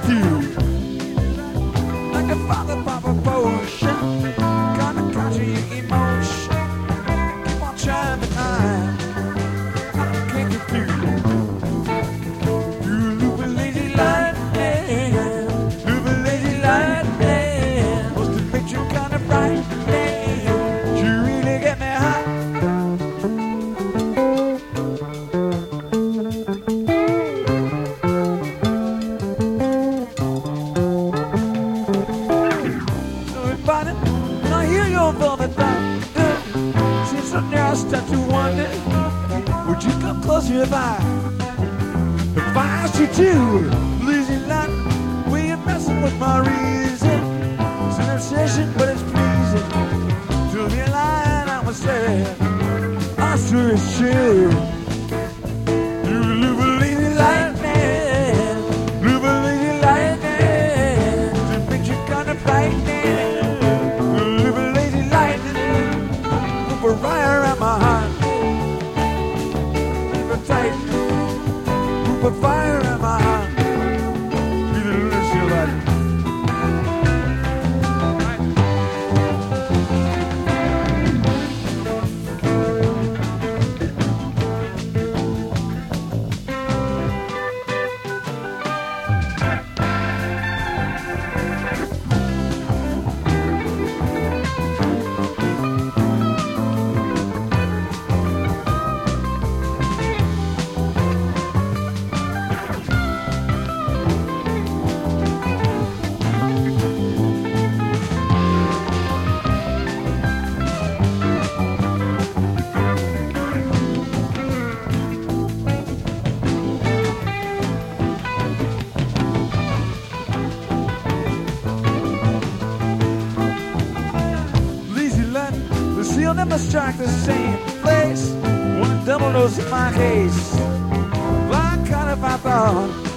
through. Like a father papa potion, gonna capture your emotion. Keep on trying, but I can't get through. You loop a lazy lightning, loop a lazy lightning. Must have made you kind of frightening. You really get me hot. And I hear your velvet thunder. Since I now start to wonder, would you come closer if I asked you to? Lazy light, where you messing with my reason? It's an obsession, but it's pleasing. To be lying, I was saying, I swear it's true. You live a lazy lightning, live a lazy lightning. To make you kind of frightening. Fire at my heart, keep it tight. Put fire at my heart. Be the lunacy light. You'll never strike the same place. One double dose in my case. Like kind of I thought